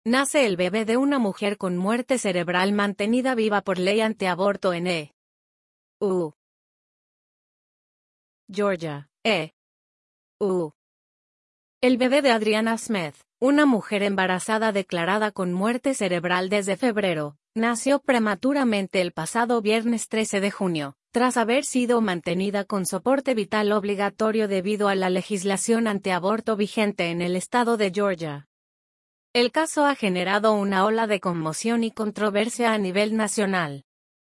Nace el bebé de una mujer con muerte cerebral mantenida viva por ley antiaborto en Georgia, El bebé de Adriana Smith, una mujer embarazada declarada con muerte cerebral desde febrero, nació prematuramente el pasado viernes 13 de junio, tras haber sido mantenida con soporte vital obligatorio debido a la legislación antiaborto vigente en el estado de Georgia. El caso ha generado una ola de conmoción y controversia a nivel nacional.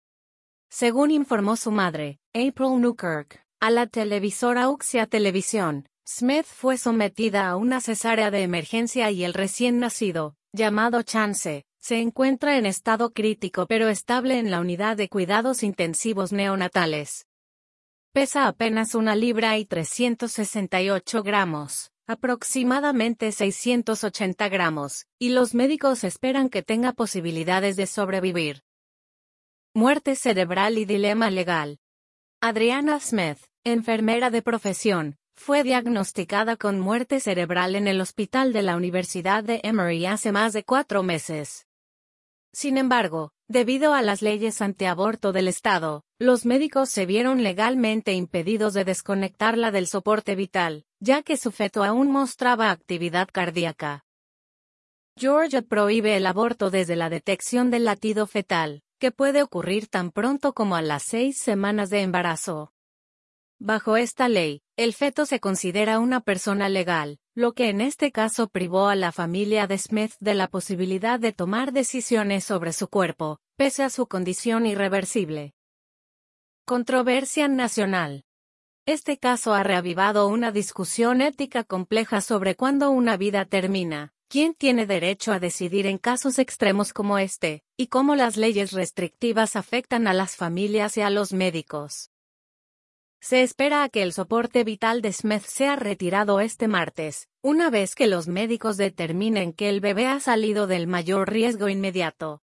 Según informó su madre, April Newkirk, a la televisora Uxia Televisión, Smith fue sometida a una cesárea de emergencia y el recién nacido, llamado Chance, se encuentra en estado crítico pero estable en la unidad de cuidados intensivos neonatales. Pesa apenas 1 libra y 368 gramos. Aproximadamente 680 gramos, y los médicos esperan que tenga posibilidades de sobrevivir. Muerte cerebral y dilema legal. Adriana Smith, enfermera de profesión, fue diagnosticada con muerte cerebral en el hospital de la Universidad de Emory hace más de 4 meses. Sin embargo, debido a las leyes antiaborto del estado, los médicos se vieron legalmente impedidos de desconectarla del soporte vital, ya que su feto aún mostraba actividad cardíaca. Georgia prohíbe el aborto desde la detección del latido fetal, que puede ocurrir tan pronto como a las 6 semanas de embarazo. Bajo esta ley, el feto se considera una persona legal, lo que en este caso privó a la familia de Smith de la posibilidad de tomar decisiones sobre su cuerpo, pese a su condición irreversible. Controversia nacional. Este caso ha reavivado una discusión ética compleja sobre cuándo una vida termina, quién tiene derecho a decidir en casos extremos como este, y cómo las leyes restrictivas afectan a las familias y a los médicos. Se espera a que el soporte vital de Smith sea retirado este martes, una vez que los médicos determinen que el bebé ha salido del mayor riesgo inmediato.